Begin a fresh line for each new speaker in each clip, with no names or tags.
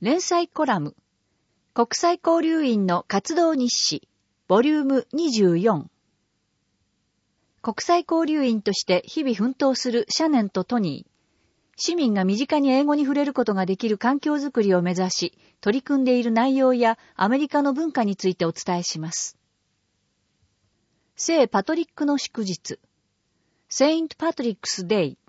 連載コラム、国際交流員の活動日誌、ボリューム24。国際交流員として日々奮闘するシャネンとトニー。市民が身近に英語に触れることができる環境づくりを目指し、取り組んでいる内容やアメリカの文化についてお伝えします。聖パトリックの祝日、Saint Patrick's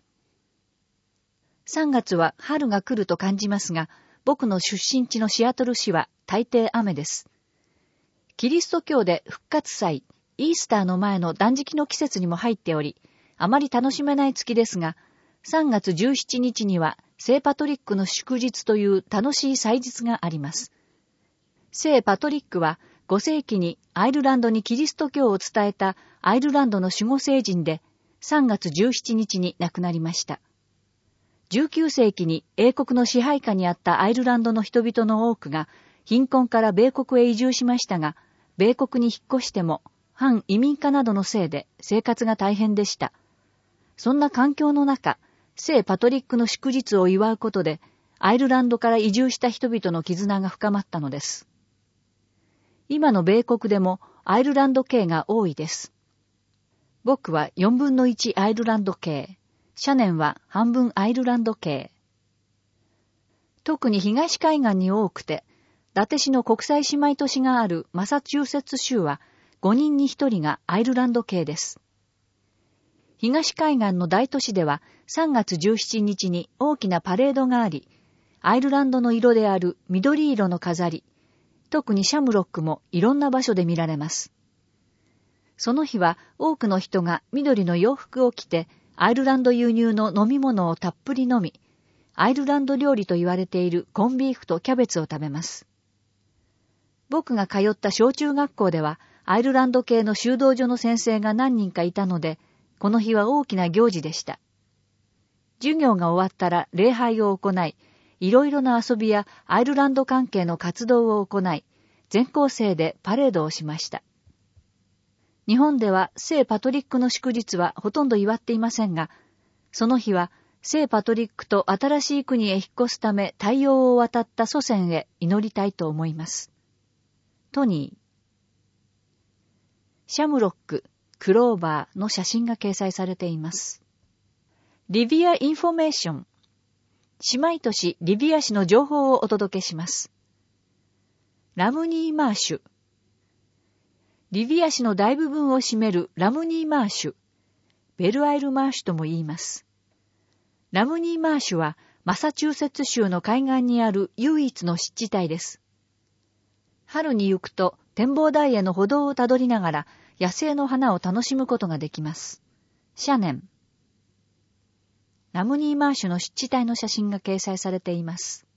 Day。3月は春が来ると感じますが、僕の出身地のシアトル市は大抵雨です。キリスト教で復活祭、イースターの前の断食の季節にも入っており、あまり楽しめない月ですが、3月17日には聖パトリックの祝日という楽しい祭日があります。聖パトリックは5世紀にアイルランドにキリスト教を伝えたアイルランドの守護聖人で、3月17日に亡くなりました。19世紀に英国の支配下にあったアイルランドの人々の多くが貧困から米国へ移住しましたが、米国に引っ越しても反移民化などのせいで生活が大変でした。そんな環境の中、聖パトリックの祝日を祝うことで、アイルランドから移住した人々の絆が深まったのです。今の米国でもアイルランド系が多いです。僕は4分の1アイルランド系。シャネンは半分アイルランド系。特に東海岸に多くて、伊達市の国際姉妹都市があるマサチューセッツ州は5人に1人がアイルランド系です。東海岸の大都市では3月17日に大きなパレードがあり、アイルランドの色である緑色の飾り、特にシャムロックもいろんな場所で見られます。その日は多くの人が緑の洋服を着て、アイルランド輸入の飲み物をたっぷり飲み、アイルランド料理と言われているコンビーフとキャベツを食べます。僕が通った小中学校では、アイルランド系の修道女の先生が何人かいたので、この日は大きな行事でした。授業が終わったら礼拝を行い、いろいろな遊びやアイルランド関係の活動を行い、全校生でパレードをしました。日本では聖パトリックの祝日はほとんど祝っていませんが、その日は聖パトリックと新しい国へ引っ越すため太陽を渡った祖先へ祈りたいと思います。トニー。シャムロック、クローバーの写真が掲載されています。リビアインフォメーション。姉妹都市リビア市の情報をお届けします。ラムニーマーシュ。リビア市の大部分を占めるラムニーマーシュ、ベルアイルマーシュとも言います。ラムニーマーシュはマサチューセッツ州の海岸にある唯一の湿地帯です。春に行くと展望台への歩道をたどりながら野生の花を楽しむことができます。シャネン。ラムニーマーシュの湿地帯の写真が掲載されています。